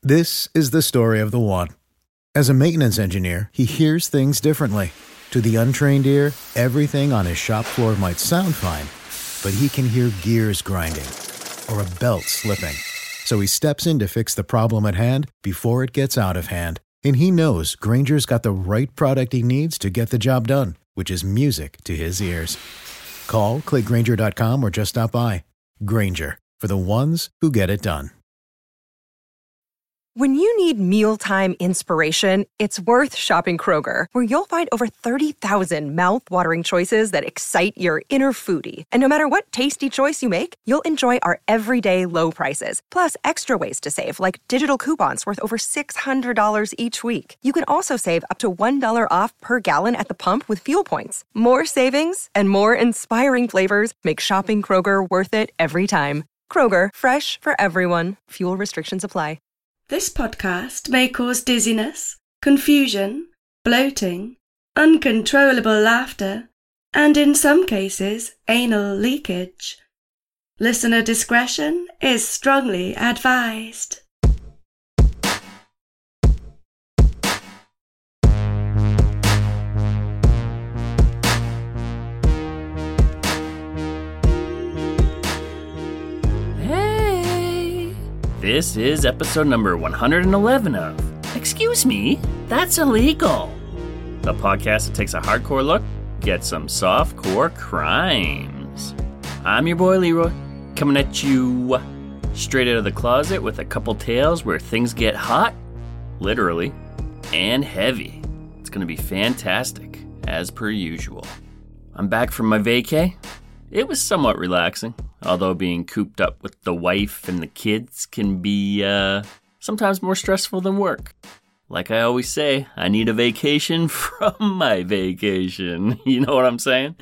This is the story of the one. As a maintenance engineer, he hears things differently. To the untrained ear, everything on his shop floor might sound fine, but he can hear gears grinding or a belt slipping. So he steps in to fix the problem at hand before it gets out of hand. And he knows Grainger's got the right product he needs to get the job done, which is music to his ears. Call, click Grainger.com, or just stop by. Grainger, for the ones who get it done. When you need mealtime inspiration, it's worth shopping Kroger, where you'll find over 30,000 mouth-watering choices that excite your inner foodie. And no matter what tasty choice you make, you'll enjoy our everyday low prices, plus extra ways to save, like digital coupons worth over $600 each week. You can also save up to $1 off per gallon at the pump with fuel points. More savings and more inspiring flavors make shopping Kroger worth it every time. Kroger, fresh for everyone. Fuel restrictions apply. This podcast may cause dizziness, confusion, bloating, uncontrollable laughter, and in some cases, anal leakage. Listener discretion is strongly advised. This is episode number 111 of Excuse Me, That's Illegal, the podcast that takes a hardcore look, gets some softcore crimes. I'm your boy Leroy, coming at you straight out of the closet with a couple tales where things get hot, literally, and heavy. It's going to be fantastic, as per usual. I'm back from my vacay. It was somewhat relaxing, although being cooped up with the wife and the kids can be sometimes more stressful than work. Like I always say, I need a vacation from my vacation. You know what I'm saying?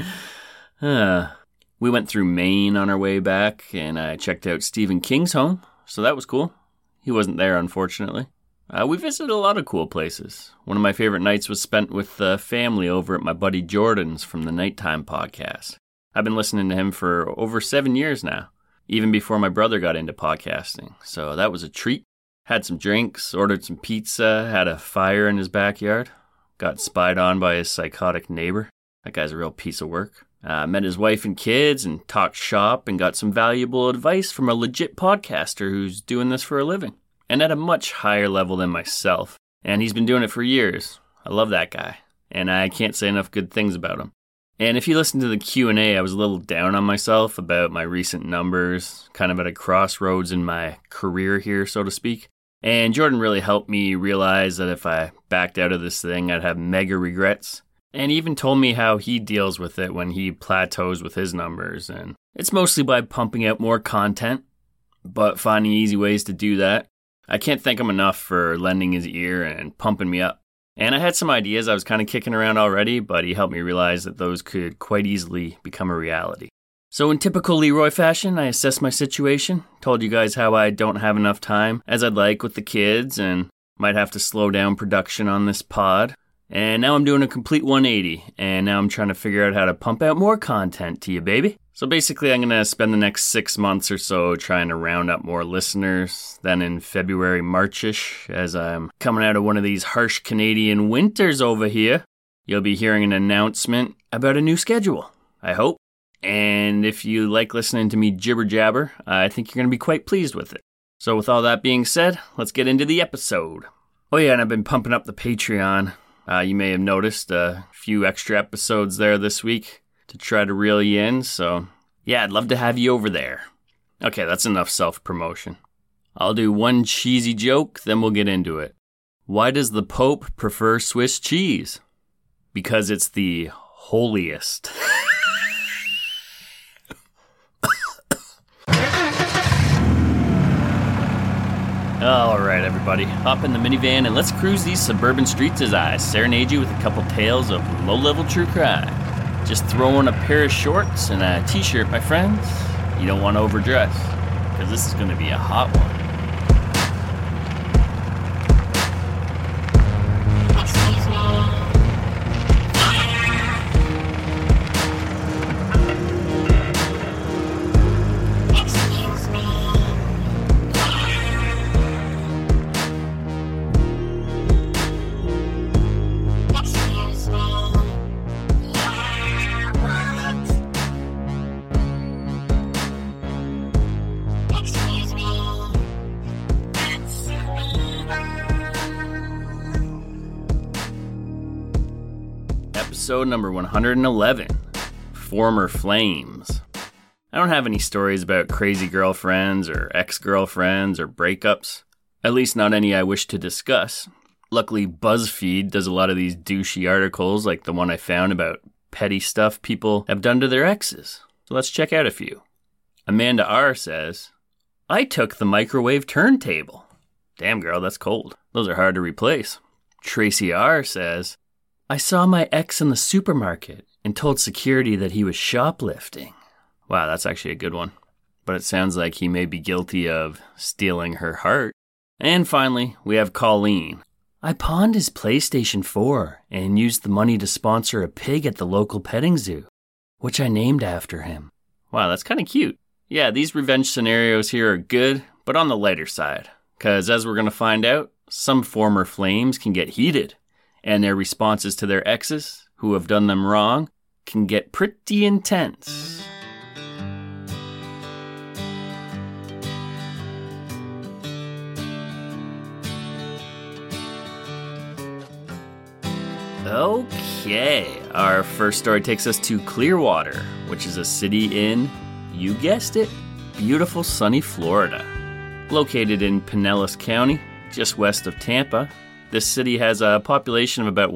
We went through Maine on our way back, and I checked out Stephen King's home, so that was cool. He wasn't there, unfortunately. We visited a lot of cool places. One of my favorite nights was spent with the family over at my buddy Jordan's from the Nighttime podcast. I've been listening to him for over 7 years now, even before my brother got into podcasting, so that was a treat. Had some drinks, ordered some pizza, had a fire in his backyard, got spied on by his psychotic neighbor. That guy's a real piece of work. Met his wife and kids and talked shop and got some valuable advice from a legit podcaster who's doing this for a living, and at a much higher level than myself, and he's been doing it for years. I love that guy, and I can't say enough good things about him. And if you listen to the Q&A, I was a little down on myself about my recent numbers, kind of at a crossroads in my career here, so to speak. And Jordan really helped me realize that if I backed out of this thing, I'd have mega regrets. And he even told me how he deals with it when he plateaus with his numbers. And it's mostly by pumping out more content, but finding easy ways to do that. I can't thank him enough for lending his ear and pumping me up. And I had some ideas I was kind of kicking around already, but he helped me realize that those could quite easily become a reality. So in typical Leroy fashion, I assessed my situation, told you guys how I don't have enough time as I'd like with the kids and might have to slow down production on this pod. And now I'm doing a complete 180, and now I'm trying to figure out how to pump out more content to you, baby. So basically, I'm going to spend the next 6 months or so trying to round up more listeners. Then in February, Marchish, as I'm coming out of one of these harsh Canadian winters over here, you'll be hearing an announcement about a new schedule, I hope. And if you like listening to me jibber jabber, I think you're going to be quite pleased with it. So with all that being said, let's get into the episode. Oh yeah, and I've been pumping up the Patreon. You may have noticed a few extra episodes there this week to try to reel you in, so yeah, I'd love to have you over there. Okay, that's enough self-promotion. I'll do one cheesy joke, then we'll get into it. Why does the Pope prefer Swiss cheese? Because it's the holiest. All right, everybody, hop in the minivan and let's cruise these suburban streets as I serenade you with a couple tales of low-level true crime. Just throw on a pair of shorts and a t-shirt, my friends. You don't want to overdress, because this is going to be a hot one. Episode number 111, Former Flames. I don't have any stories about crazy girlfriends or ex-girlfriends or breakups. At least not any I wish to discuss. Luckily, BuzzFeed does a lot of these douchey articles like the one I found about petty stuff people have done to their exes. So let's check out a few. Amanda R. says, I took the microwave turntable. Damn girl, that's cold. Those are hard to replace. Tracy R. says, I saw my ex in the supermarket and told security that he was shoplifting. Wow, that's actually a good one. But it sounds like he may be guilty of stealing her heart. And finally, we have Colleen. I pawned his PlayStation 4 and used the money to sponsor a pig at the local petting zoo, which I named after him. Wow, that's kind of cute. Yeah, these revenge scenarios here are good, but on the lighter side. Because as we're going to find out, some former flames can get heated. And their responses to their exes, who have done them wrong, can get pretty intense. Okay, our first story takes us to Clearwater, which is a city in, you guessed it, beautiful sunny Florida. Located in Pinellas County, just west of Tampa, this city has a population of about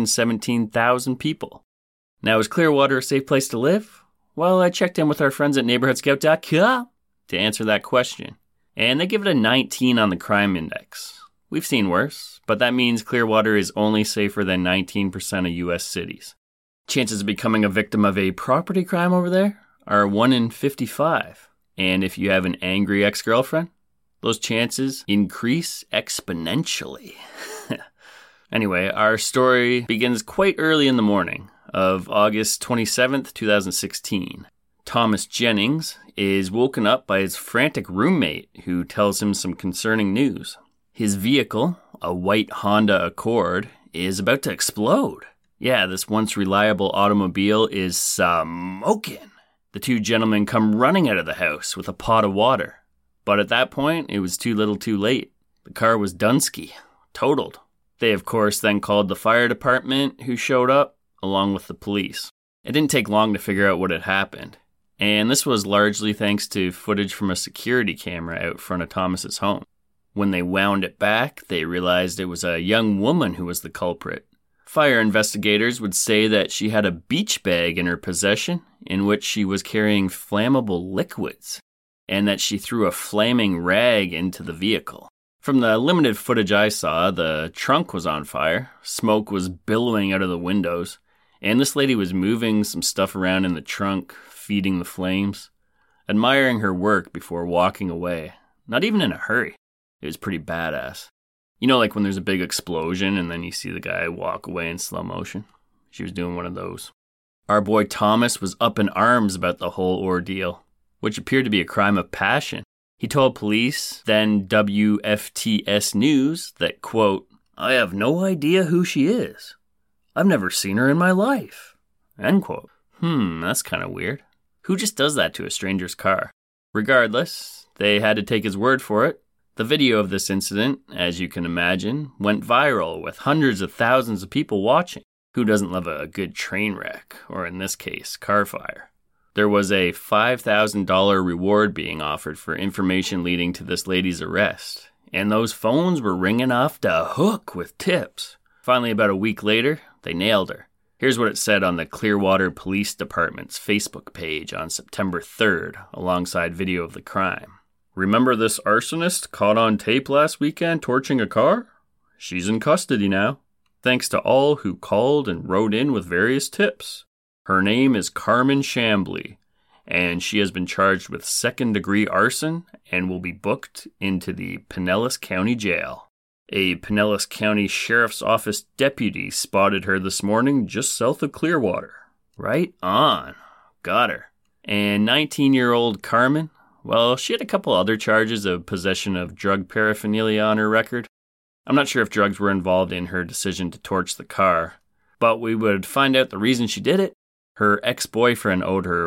117,000 people. Now, is Clearwater a safe place to live? Well, I checked in with our friends at NeighborhoodScout.com to answer that question, and they give it a 19 on the crime index. We've seen worse, but that means Clearwater is only safer than 19% of U.S. cities. Chances of becoming a victim of a property crime over there are 1 in 55, and if you have an angry ex-girlfriend, those chances increase exponentially. Anyway, our story begins quite early in the morning of August 27th, 2016. Thomas Jennings is woken up by his frantic roommate who tells him some concerning news. His vehicle, a white Honda Accord, is about to explode. Yeah, this once reliable automobile is smoking. The two gentlemen come running out of the house with a pot of water. But at that point, it was too little too late. The car was Dunsky, totaled. They, of course, then called the fire department, who showed up, along with the police. It didn't take long to figure out what had happened. And this was largely thanks to footage from a security camera out front of Thomas's home. When they wound it back, they realized it was a young woman who was the culprit. Fire investigators would say that she had a beach bag in her possession in which she was carrying flammable liquids, and that she threw a flaming rag into the vehicle. From the limited footage I saw, the trunk was on fire, smoke was billowing out of the windows, and this lady was moving some stuff around in the trunk, feeding the flames, admiring her work before walking away, not even in a hurry. It was pretty badass. You know, like when there's a big explosion and then you see the guy walk away in slow motion? She was doing one of those. Our boy Thomas was up in arms about the whole ordeal, which appeared to be a crime of passion. He told police, then WFTS News, that, quote, I have no idea who she is. I've never seen her in my life, end quote. That's kind of weird. Who just does that to a stranger's car? Regardless, they had to take his word for it. The video of this incident, as you can imagine, went viral with hundreds of thousands of people watching. Who doesn't love a good train wreck, or in this case, car fire? There was a $5,000 reward being offered for information leading to this lady's arrest, and those phones were ringing off the hook with tips. Finally, about a week later, they nailed her. Here's what it said on the Clearwater Police Department's Facebook page on September 3rd, alongside video of the crime. Remember this arsonist caught on tape last weekend torching a car? She's in custody now. Thanks to all who called and wrote in with various tips. Her name is Carmen Chambly, and she has been charged with second-degree arson and will be booked into the Pinellas County Jail. A Pinellas County Sheriff's Office deputy spotted her this morning just south of Clearwater. Right on. Got her. And 19-year-old Carmen, well, she had a couple other charges of possession of drug paraphernalia on her record. I'm not sure if drugs were involved in her decision to torch the car, but we would find out the reason she did it. Her ex-boyfriend owed her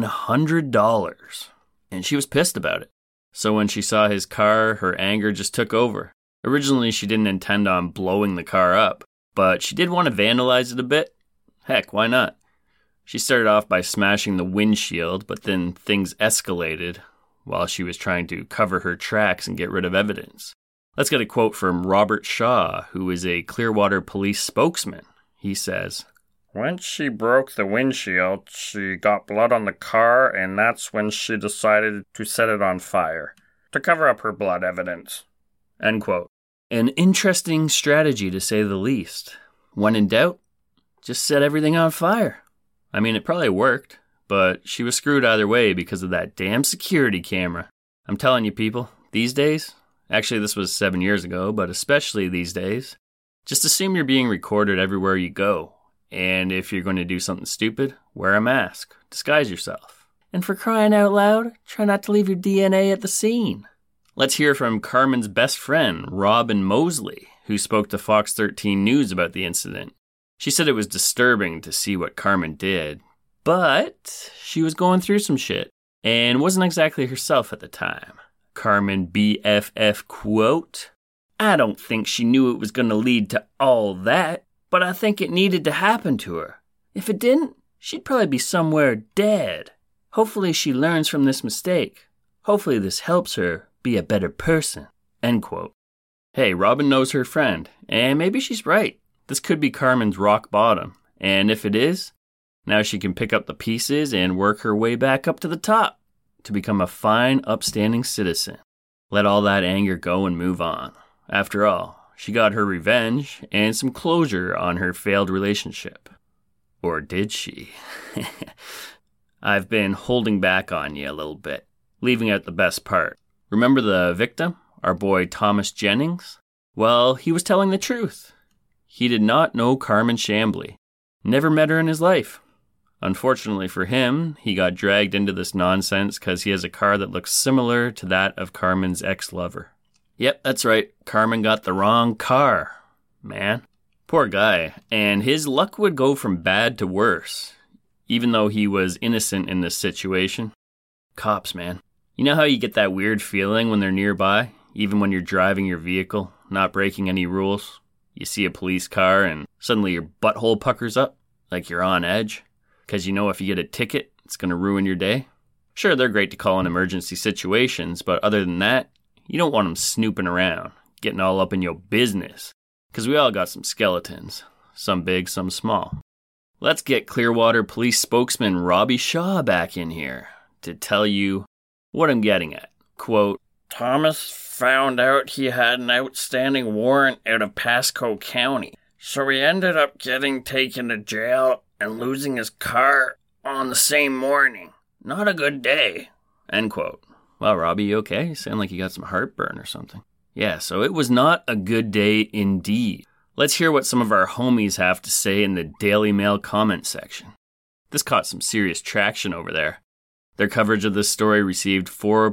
$100, and she was pissed about it. So when she saw his car, her anger just took over. Originally, she didn't intend on blowing the car up, but she did want to vandalize it a bit. Heck, why not? She started off by smashing the windshield, but then things escalated while she was trying to cover her tracks and get rid of evidence. Let's get a quote from Robert Shaw, who is a Clearwater police spokesman. He says, "When she broke the windshield, she got blood on the car, and that's when she decided to set it on fire, to cover up her blood evidence." End quote. An interesting strategy, to say the least. When in doubt, just set everything on fire. I mean, it probably worked, but she was screwed either way because of that damn security camera. I'm telling you, people, these days, actually this was 7 years ago, but especially these days, just assume you're being recorded everywhere you go. And if you're going to do something stupid, wear a mask. Disguise yourself. And for crying out loud, try not to leave your DNA at the scene. Let's hear from Carmen's best friend, Robin Mosley, who spoke to Fox 13 News about the incident. She said it was disturbing to see what Carmen did, but she was going through some shit and wasn't exactly herself at the time. Carmen BFF quote, "I don't think she knew it was going to lead to all that, but I think it needed to happen to her. If it didn't, she'd probably be somewhere dead. Hopefully she learns from this mistake. Hopefully this helps her be a better person." End quote. Hey, Robin knows her friend, and maybe she's right. This could be Carmen's rock bottom, and if it is, now she can pick up the pieces and work her way back up to the top to become a fine, upstanding citizen. Let all that anger go and move on. After all, she got her revenge and some closure on her failed relationship. Or did she? I've been holding back on you a little bit, leaving out the best part. Remember the victim, our boy Thomas Jennings? Well, he was telling the truth. He did not know Carmen Chambly. Never met her in his life. Unfortunately for him, he got dragged into this nonsense because he has a car that looks similar to that of Carmen's ex-lover. Yep, that's right. Carmen got the wrong car. Man. Poor guy. And his luck would go from bad to worse, even though he was innocent in this situation. Cops, man. You know how you get that weird feeling when they're nearby, even when you're driving your vehicle, not breaking any rules? You see a police car and suddenly your butthole puckers up, like you're on edge, because you know if you get a ticket, it's going to ruin your day. Sure, they're great to call in emergency situations, but other than that, you don't want them snooping around, getting all up in your business, because we all got some skeletons, some big, some small. Let's get Clearwater Police spokesman Robbie Shaw back in here to tell you what I'm getting at. Quote, "Thomas found out he had an outstanding warrant out of Pasco County, so he ended up getting taken to jail and losing his car on the same morning. Not a good day." End quote. Well, Robbie, you okay? You sound like you got some heartburn or something. Yeah, so it was not a good day indeed. Let's hear what some of our homies have to say in the Daily Mail comment section. This caught some serious traction over there. Their coverage of this story received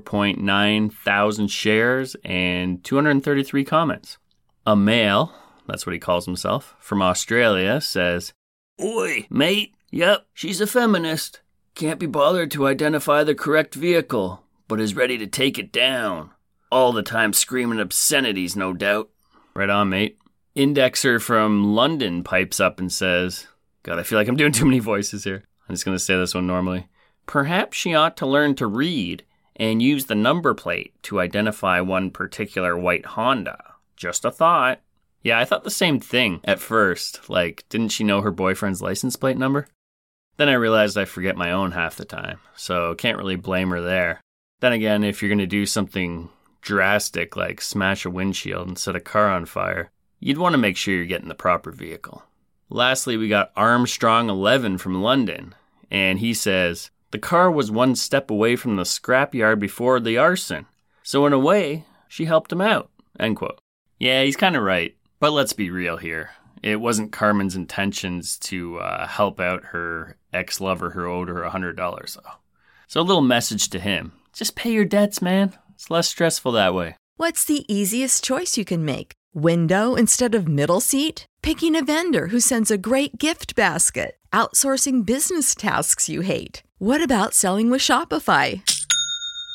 4.9 thousand shares and 233 comments. A male, that's what he calls himself, from Australia says, "Oi, mate, yep, she's a feminist. Can't be bothered to identify the correct vehicle, but is ready to take it down. All the time screaming obscenities, no doubt." Right on, mate. Indexer from London pipes up and says, God, I feel like I'm doing too many voices here. I'm just going to say this one normally. "Perhaps she ought to learn to read and use the number plate to identify one particular white Honda. Just a thought." Yeah, I thought the same thing at first. Like, didn't she know her boyfriend's license plate number? Then I realized I forget my own half the time, so can't really blame her there. Then again, if you're going to do something drastic like smash a windshield and set a car on fire, you'd want to make sure you're getting the proper vehicle. Lastly, we got Armstrong11 from London, and he says, "The car was one step away from the scrapyard before the arson, so in a way, she helped him out." End quote. Yeah, he's kind of right, but let's be real here. It wasn't Carmen's intentions to help out her ex-lover who owed her $100, though. So a little message to him. Just pay your debts, man. It's less stressful that way. What's the easiest choice you can make? Window instead of middle seat? Picking a vendor who sends a great gift basket? Outsourcing business tasks you hate? What about selling with Shopify?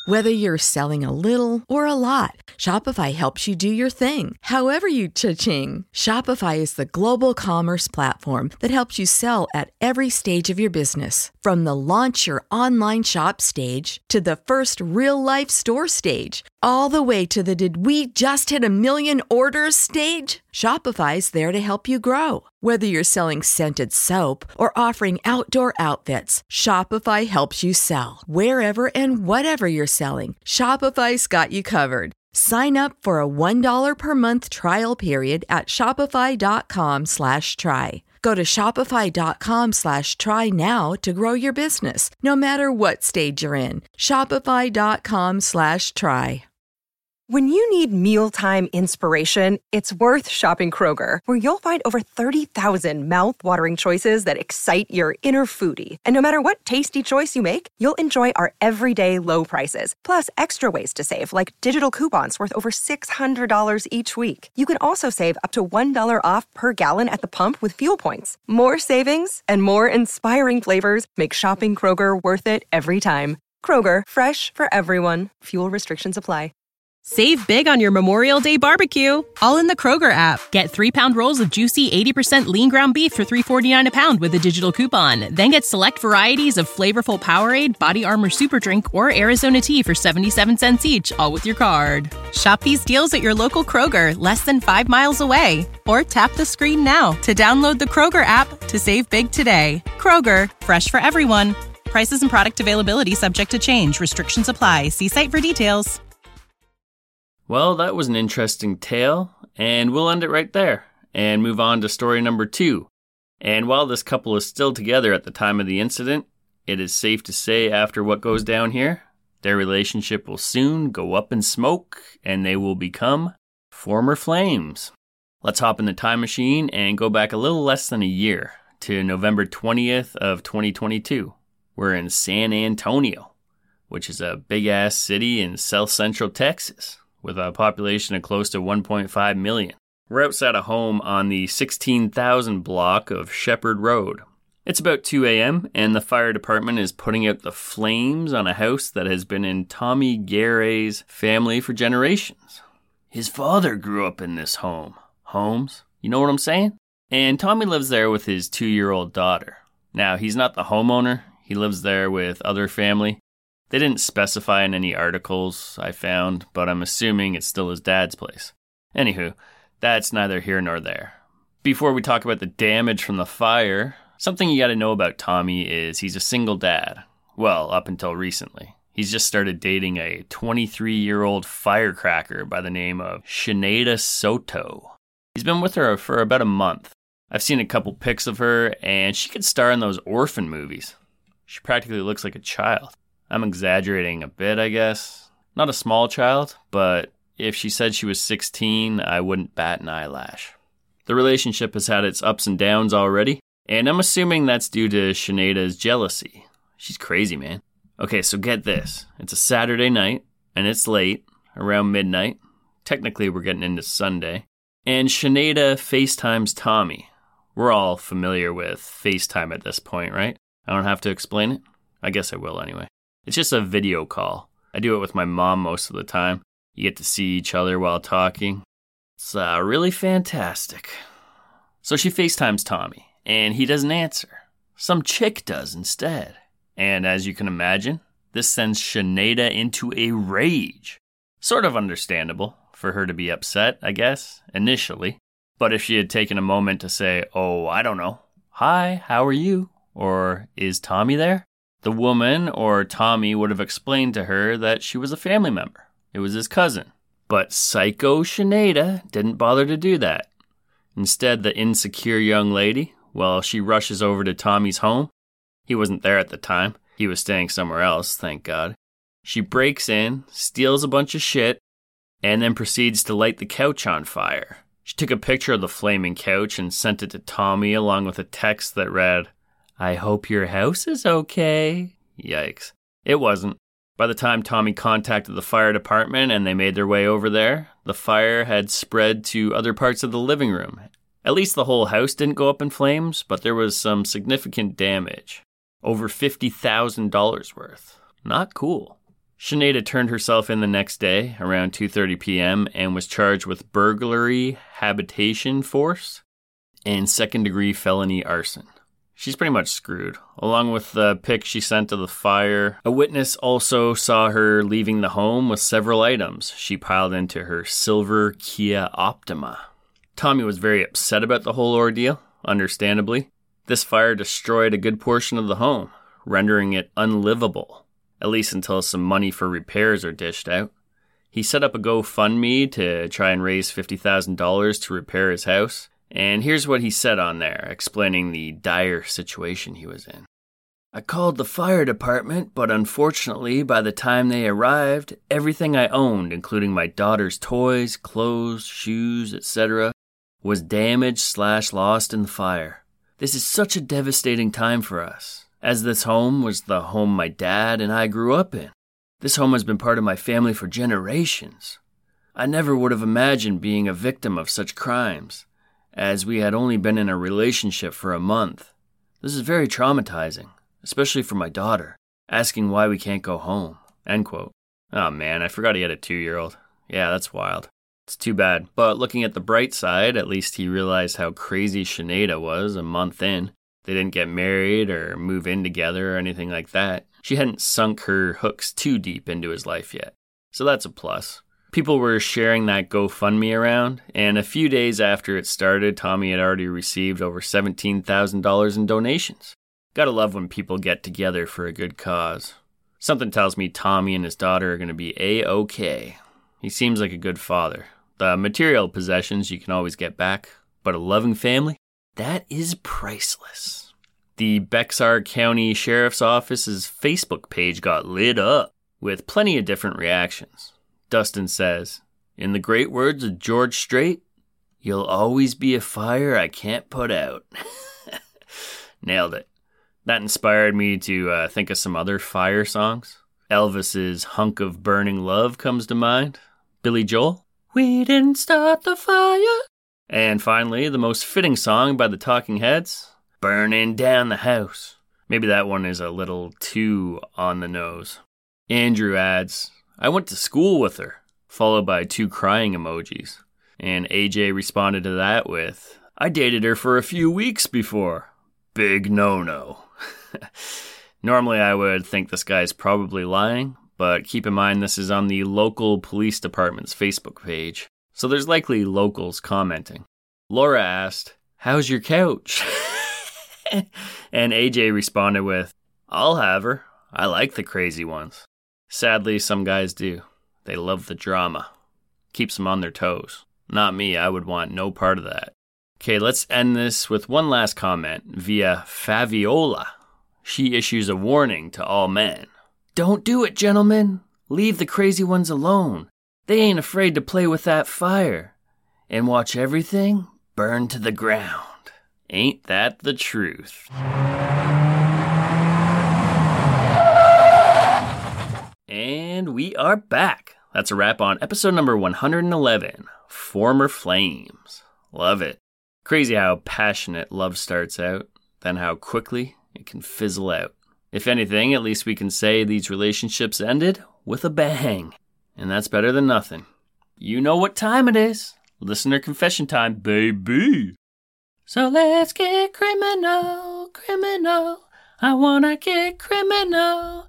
Whether you're selling a little or a lot, Shopify helps you do your thing, however you cha-ching. Shopify is the global commerce platform that helps you sell at every stage of your business. From the launch your online shop stage to the first real-life store stage, all the way to the did we just hit 1 million orders stage. Shopify's there to help you grow. Whether you're selling scented soap or offering outdoor outfits, Shopify helps you sell. Wherever and whatever you're selling, Shopify's got you covered. Sign up for a $1 per month trial period at shopify.com/try. Go to shopify.com/try now to grow your business, no matter what stage you're in. Shopify.com/try. When you need mealtime inspiration, it's worth shopping Kroger, where you'll find over 30,000 mouth-watering choices that excite your inner foodie. And no matter what tasty choice you make, you'll enjoy our everyday low prices, plus extra ways to save, like digital coupons worth over $600 each week. You can also save up to $1 off per gallon at the pump with fuel points. More savings and more inspiring flavors make shopping Kroger worth it every time. Kroger, fresh for everyone. Fuel restrictions apply. Save big on your Memorial Day barbecue, all in the Kroger app. Get 3-pound rolls of juicy 80% lean ground beef for $3.49 a pound with a digital coupon. Then get select varieties of flavorful Powerade, Body Armor Super Drink, or Arizona tea for 77 cents each, all with your card. Shop these deals at your local Kroger, less than 5 miles away. Or tap the screen now to download the Kroger app to save big today. Kroger, fresh for everyone. Prices and product availability subject to change. Restrictions apply. See site for details. Well, that was an interesting tale, and we'll end it right there and move on to story number 2. And while this couple is still together at the time of the incident, it is safe to say after what goes down here, their relationship will soon go up in smoke and they will become former flames. Let's hop in the time machine and go back a little less than a year to November 20th of 2022. We're in San Antonio, which is a big-ass city in south central Texas, with a population of close to 1.5 million. We're outside a home on the 16,000 block of Shepherd Road. It's about 2 a.m., and the fire department is putting out the flames on a house that has been in Tommy Garay's family for generations. His father grew up in this home. Holmes, you know what I'm saying? And Tommy lives there with his 2-year-old daughter. Now, he's not the homeowner. He lives there with other family. They didn't specify in any articles I found, but I'm assuming it's still his dad's place. Anywho, that's neither here nor there. Before we talk about the damage from the fire, something you gotta know about Tommy is he's a single dad. Well, up until recently. He's just started dating a 23-year-old firecracker by the name of Sinead Soto. He's been with her for about a month. I've seen a couple pics of her, and she could star in those orphan movies. She practically looks like a child. I'm exaggerating a bit, I guess. Not a small child, but if she said she was 16, I wouldn't bat an eyelash. The relationship has had its ups and downs already, and I'm assuming that's due to Sinead's jealousy. She's crazy, man. Okay, so get this. It's a Saturday night, and it's late, around midnight. Technically, we're getting into Sunday. And Sinead FaceTimes Tommy. We're all familiar with FaceTime at this point, right? I don't have to explain it? I guess I will anyway. It's just a video call. I do it with my mom most of the time. You get to see each other while talking. It's really fantastic. So she FaceTimes Tommy, and he doesn't answer. Some chick does instead. And as you can imagine, this sends Sinead into a rage. Sort of understandable for her to be upset, I guess, initially. But if she had taken a moment to say, oh, I don't know, hi, how are you? Or is Tommy there? The woman, or Tommy, would have explained to her that she was a family member. It was his cousin. But psycho Sinead didn't bother to do that. Instead, the insecure young lady, well, she rushes over to Tommy's home. He wasn't there at the time. He was staying somewhere else, thank God. She breaks in, steals a bunch of shit, and then proceeds to light the couch on fire. She took a picture of the flaming couch and sent it to Tommy along with a text that read, I hope your house is okay. Yikes. It wasn't. By the time Tommy contacted the fire department and they made their way over there, the fire had spread to other parts of the living room. At least the whole house didn't go up in flames, but there was some significant damage. Over $50,000 worth. Not cool. Sinead turned herself in the next day around 2:30 p.m. and was charged with burglary, habitation force, and second-degree felony arson. She's pretty much screwed. Along with the pic she sent to the fire, a witness also saw her leaving the home with several items she piled into her silver Kia Optima. Tommy was very upset about the whole ordeal, understandably. This fire destroyed a good portion of the home, rendering it unlivable, at least until some money for repairs are dished out. He set up a GoFundMe to try and raise $50,000 to repair his house. And here's what he said on there, explaining the dire situation he was in. I called the fire department, but unfortunately, by the time they arrived, everything I owned, including my daughter's toys, clothes, shoes, etc., was damaged/lost in the fire. This is such a devastating time for us, as this home was the home my dad and I grew up in. This home has been part of my family for generations. I never would have imagined being a victim of such crimes, as we had only been in a relationship for a month. This is very traumatizing, especially for my daughter, asking why we can't go home." End quote. Oh man, I forgot he had a 2-year-old. Yeah, that's wild. It's too bad. But looking at the bright side, at least he realized how crazy Sinead was a month in. They didn't get married or move in together or anything like that. She hadn't sunk her hooks too deep into his life yet. So that's a plus. People were sharing that GoFundMe around, and a few days after it started, Tommy had already received over $17,000 in donations. Gotta love when people get together for a good cause. Something tells me Tommy and his daughter are gonna be A-OK. He seems like a good father. The material possessions you can always get back, but a loving family? That is priceless. The Bexar County Sheriff's Office's Facebook page got lit up with plenty of different reactions. Dustin says, "In the great words of George Strait, you'll always be a fire I can't put out." Nailed it. That inspired me to think of some other fire songs. Elvis's Hunk of Burning Love comes to mind. Billy Joel, "We didn't start the fire." And finally, the most fitting song by the Talking Heads, "Burning Down the House." Maybe that one is a little too on the nose. Andrew adds, "I went to school with her," followed by 2 crying emojis. And AJ responded to that with, "I dated her for a few weeks before. Big no-no." Normally I would think this guy's probably lying, but keep in mind this is on the local police department's Facebook page, so there's likely locals commenting. Laura asked, "How's your couch?" And AJ responded with, "I'll have her. I like the crazy ones." Sadly, some guys do. They love the drama. Keeps them on their toes. Not me, I would want no part of that. Okay, let's end this with one last comment via Faviola. She issues a warning to all men. "Don't do it, gentlemen. Leave the crazy ones alone. They ain't afraid to play with that fire. And watch everything burn to the ground." Ain't that the truth? And we are back. That's a wrap on episode number 111, Former Flames. Love it. Crazy how passionate love starts out, then how quickly it can fizzle out. If anything, at least we can say these relationships ended with a bang. And that's better than nothing. You know what time it is. Listener confession time, baby. So let's get criminal, criminal. I wanna get criminal.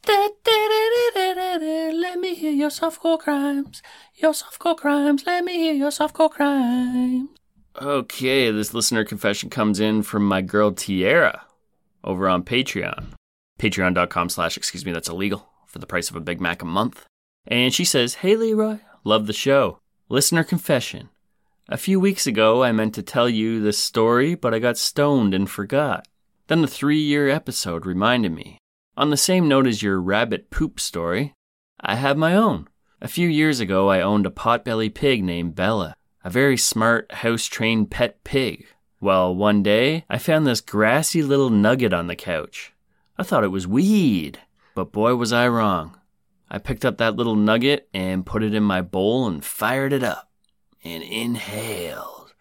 Let me hear your softcore crimes. Your softcore crimes. Let me hear your softcore crimes. Okay, this listener confession comes in from my girl Tiara over on Patreon. Patreon.com/, that's illegal, for the price of a Big Mac a month. And she says, "Hey Leroy, love the show. Listener confession. A few weeks ago, I meant to tell you this story, but I got stoned and forgot. Then the 3-year episode reminded me. On the same note as your rabbit poop story, I have my own. A few years ago, I owned a potbelly pig named Bella, a very smart, house-trained pet pig. Well, one day, I found this grassy little nugget on the couch. I thought it was weed, but boy was I wrong. I picked up that little nugget and put it in my bowl and fired it up and inhaled.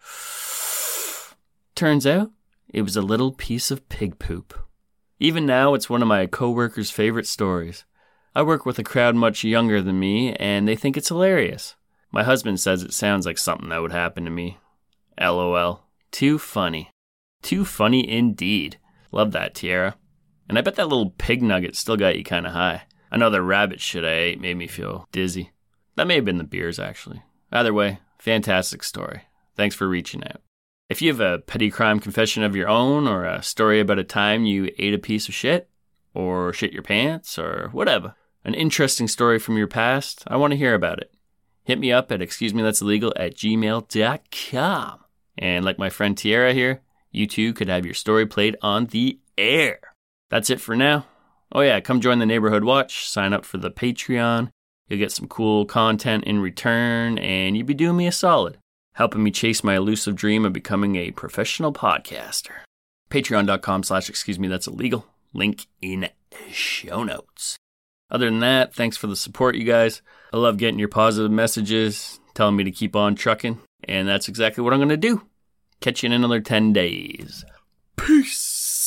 Turns out, it was a little piece of pig poop. Even now, it's one of my coworkers' favorite stories. I work with a crowd much younger than me, and they think it's hilarious. My husband says it sounds like something that would happen to me. LOL. Too funny. Too funny indeed. Love that, Tiara. And I bet that little pig nugget still got you kind of high. I know the rabbit shit I ate made me feel dizzy. That may have been the beers, actually. Either way, fantastic story. Thanks for reaching out. If you have a petty crime confession of your own, or a story about a time you ate a piece of shit, or shit your pants, or whatever, an interesting story from your past, I want to hear about it. Hit me up at excusemethat'sillegal@gmail.com. And like my friend Tiara here, you too could have your story played on the air. That's it for now. Oh yeah, come join the Neighborhood Watch, sign up for the Patreon. You'll get some cool content in return, and you'd be doing me a solid, helping me chase my elusive dream of becoming a professional podcaster. Patreon.com/excusemethat'sillegal. Link in show notes. Other than that, thanks for the support, you guys. I love getting your positive messages, telling me to keep on trucking, and that's exactly what I'm going to do. Catch you in another 10 days. Peace.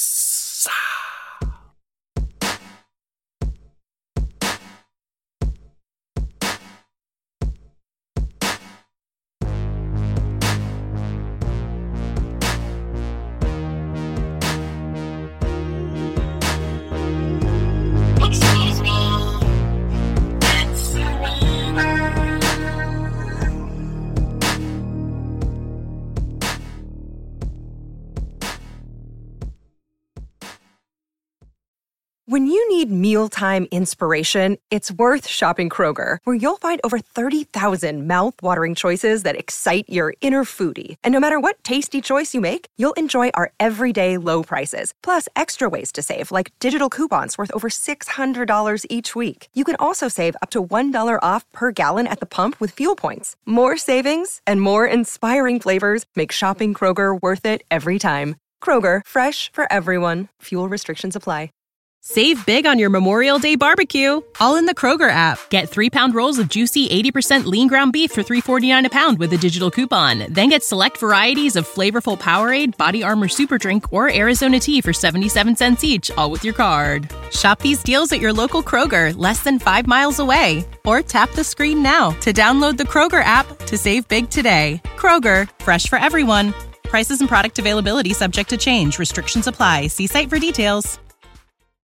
When you need mealtime inspiration, it's worth shopping Kroger, where you'll find over 30,000 mouth-watering choices that excite your inner foodie. And no matter what tasty choice you make, you'll enjoy our everyday low prices, plus extra ways to save, like digital coupons worth over $600 each week. You can also save up to $1 off per gallon at the pump with fuel points. More savings and more inspiring flavors make shopping Kroger worth it every time. Kroger, fresh for everyone. Fuel restrictions apply. Save big on your Memorial Day barbecue, all in the Kroger app. Get 3-pound rolls of juicy 80% lean ground beef for $3.49 a pound with a digital coupon. Then get select varieties of flavorful Powerade, Body Armor Super Drink, or Arizona tea for 77 cents each, all with your card. Shop these deals at your local Kroger, less than 5 miles away. Or tap the screen now to download the Kroger app to save big today. Kroger, fresh for everyone. Prices and product availability subject to change. Restrictions apply. See site for details.